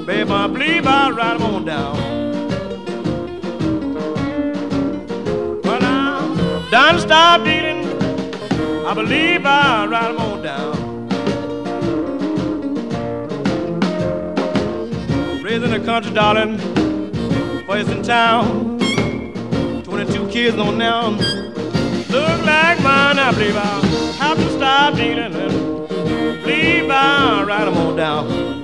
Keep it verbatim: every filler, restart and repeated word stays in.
Baby, I believe I'll ride 'em on down. When I'm done stop dealing, I believe I'll ride 'em on down. Raised in the country, darling, first in town. twenty-two kids on now. Look like mine, I believe I'll have to stop dealing and believe I'll ride 'em on down.